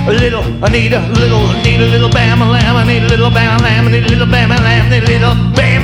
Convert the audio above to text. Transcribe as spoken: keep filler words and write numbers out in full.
a little, I need a little, I need a little bam lamb, I need a little bam lamb, I need a little bam lamb, I need a little bam